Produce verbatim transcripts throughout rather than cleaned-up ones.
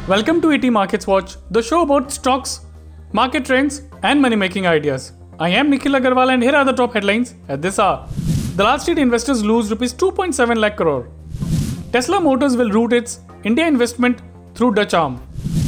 Welcome to E T Markets Watch, the show about stocks, market trends, and money making ideas. I am Nikhil Agarwal, and here are the top headlines at this hour. Dalal Street investors lose rupees two point seven lakh crore. Tesla Motors will route its India investment through Dutch arm.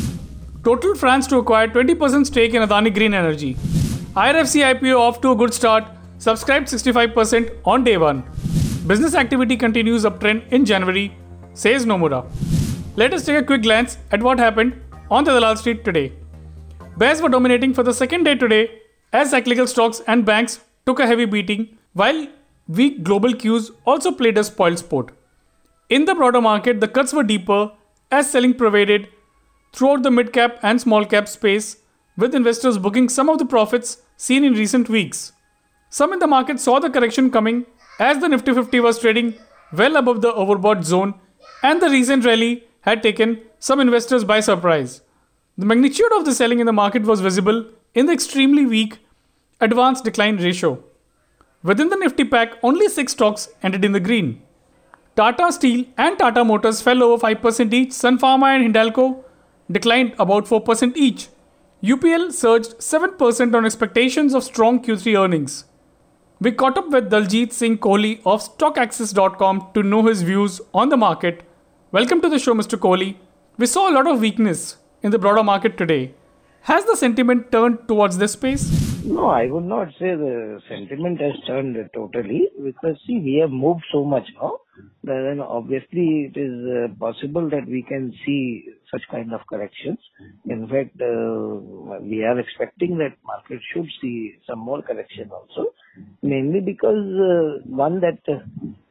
Total France to acquire twenty percent stake in Adani Green Energy. I R F C I P O off to a good start, subscribed sixty-five percent on day one. Business activity continues uptrend in January, says Nomura. Let us take a quick glance at what happened on the Dalal Street today. Bears were dominating for the second day today as cyclical stocks and banks took a heavy beating, while weak global cues also played a spoiled sport. In the broader market, the cuts were deeper as selling pervaded throughout the mid-cap and small-cap space, with investors booking some of the profits seen in recent weeks. Some in the market saw the correction coming as the Nifty fifty was trading well above the overbought zone, and the recent rally had taken some investors by surprise. The magnitude of the selling in the market was visible in the extremely weak advanced decline ratio. Within the Nifty pack, only six stocks ended in the green. Tata Steel and Tata Motors fell over five percent each. Sun Pharma and Hindalco declined about four percent each. U P L surged seven percent on expectations of strong Q three earnings. We caught up with Daljit Singh Kohli of stock access dot com to know his views on the market. Welcome to the show, Mister Kohli. We saw a lot of weakness in the broader market today. Has the sentiment turned towards this space? No, I would not say the sentiment has turned totally, because see, we have moved so much now, then obviously it is uh, possible that we can see such kind of corrections. In fact, uh, we are expecting that market should see some more correction also, mainly because uh, one that uh,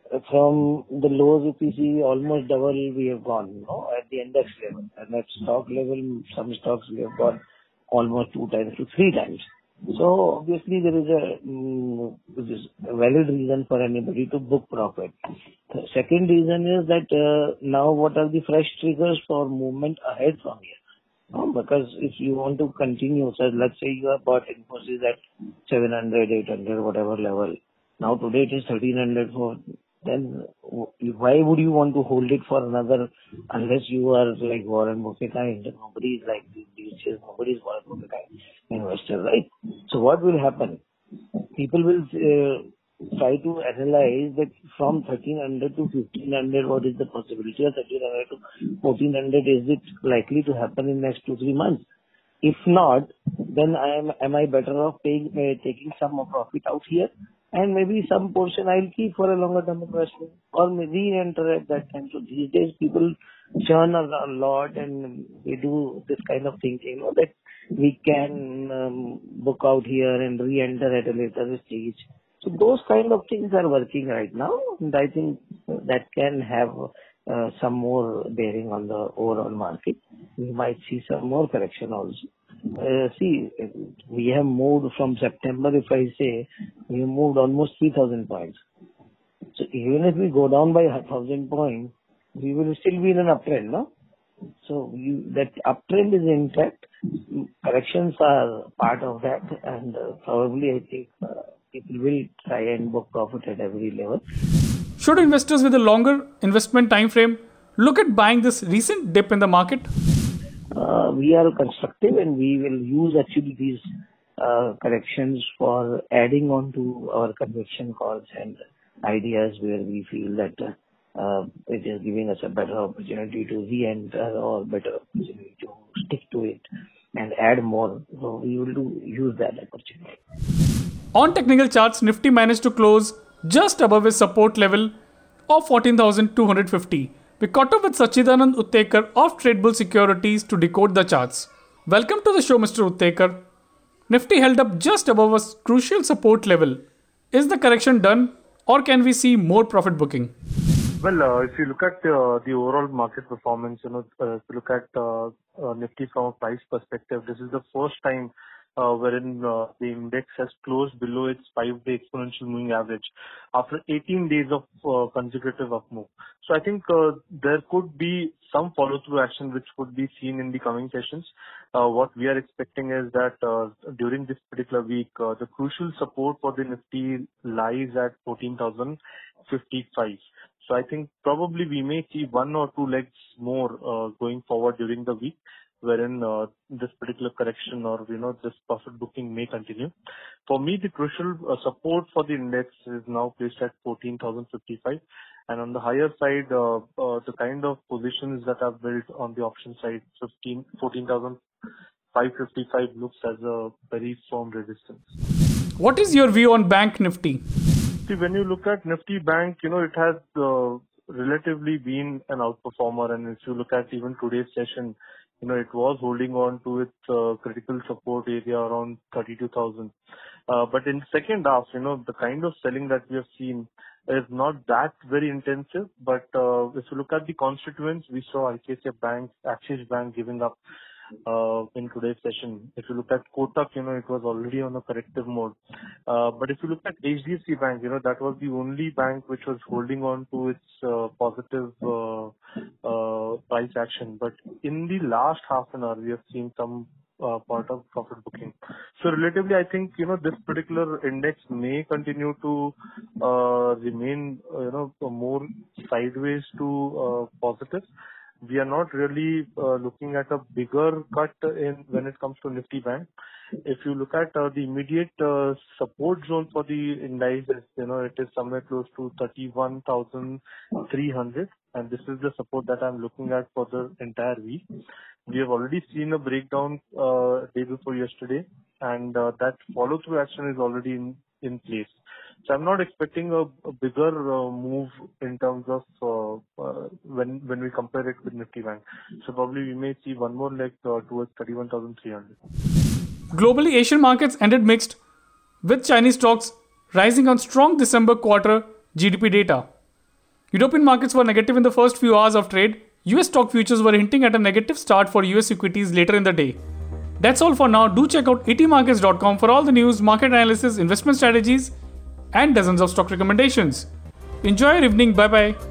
from the lows, if you see, almost double we have gone, you know, at the index level, and at stock level, some stocks we have gone almost two times to three times. So obviously there is a, um, a valid reason for anybody to book profit. The second reason is that uh, now what are the fresh triggers for movement ahead from here? No? Because if you want to continue, so let's say you have bought Infosys at seven hundred, eight hundred, whatever level. Now today it is thirteen hundred for, then why would you want to hold it for another, unless you are like Warren Buffett kind? Nobody is like these days, nobody is Warren Buffett kind investor, right? So what will happen? People will uh, try to analyze that from thirteen hundred to fifteen hundred, what is the possibility of thirteen hundred to fourteen hundred? Is it likely to happen in next two, three months? If not, then I am, am I better off paying, uh, taking some more profit out here? And maybe some portion I'll keep for a longer term investment, or maybe re-enter at that time. So these days people churn a lot and they do this kind of thinking, you know, that we can um, book out here and re-enter at a later stage. So those kind of things are working right now, and I think that can have uh, some more bearing on the overall market. We might see some more correction also. Uh, see, we have moved from September, if I say, we moved almost three thousand points. So even if we go down by one thousand points, we will still be in an uptrend, no? So you, that uptrend is intact. Corrections are part of that, and uh, probably I think uh, people will try and book profit at every level. Should investors with a longer investment time frame look at buying this recent dip in the market? Uh, we are constructive, and we will use actually these uh, corrections for adding on to our conviction calls and ideas where we feel that uh, uh, it is giving us a better opportunity to re-enter or better opportunity to stick to it and add more. So we will do, use that opportunity. On technical charts, Nifty managed to close just above its support level of fourteen thousand two hundred fifty. We caught up with Sachidanand Uttekar of Tradebull Securities to decode the charts. Welcome to the show, Mister Uttekar. Nifty held up just above a crucial support level. Is the correction done, or can we see more profit booking? Well, uh, if you look at uh, the overall market performance, you know, uh, if you look at uh, uh, Nifty from a price perspective, this is the first time Uh, wherein uh, the index has closed below its five-day exponential moving average after eighteen days of uh, consecutive up move. So I think uh, there could be some follow-through action which would be seen in the coming sessions. Uh, what we are expecting is that uh, during this particular week, uh, the crucial support for the Nifty lies at fourteen thousand fifty-five. So I think probably we may see one or two legs more uh, going forward during the week, wherein uh, this particular correction or, you know, this profit booking may continue. For me, the crucial uh, support for the index is now placed at fourteen thousand fifty-five. And on the higher side, uh, uh, the kind of positions that I've built on the option side, fifteen, fourteen thousand five hundred fifty-five looks as a very firm resistance. What is your view on Bank Nifty? See, when you look at Nifty Bank, you know, it has uh, relatively been an outperformer. And if you look at even today's session, you know, it was holding on to its uh, critical support area around thirty-two thousand. Uh, but in second half, you know, the kind of selling that we have seen is not that very intensive. But uh, if you look at the constituents, we saw I C I C I Bank, Axis Bank giving up uh, in today's session. If you look at Kotak, you know, it was already on a corrective mode. Uh, but if you look at H D F C Bank, you know, that was the only bank which was holding on to its uh, positive uh, uh, price action. But in the last half an hour, we have seen some uh, part of profit booking. So relatively, I think, you know, this particular index may continue to uh, remain, uh, you know, more sideways to uh, positive. We are not really uh, looking at a bigger cut in when it comes to Nifty Bank. If you look at uh, the immediate uh, support zone for the indices, you know, it is somewhere close to thirty-one thousand three hundred, and this is the support that I'm looking at for the entire week. We have already seen a breakdown uh, day before yesterday, and uh, that follow-through action is already in, in place. So I'm not expecting a, a bigger uh, move in terms of uh, uh, when when we compare it with Nifty Bank. So probably we may see one more leg uh, towards thirty-one thousand three hundred. Globally, Asian markets ended mixed, with Chinese stocks rising on strong December quarter G D P data. European markets were negative in the first few hours of trade. U S stock futures were hinting at a negative start for U S equities later in the day. That's all for now. Do check out e t markets dot com for all the news, market analysis, investment strategies, and dozens of stock recommendations. Enjoy your evening. Bye bye.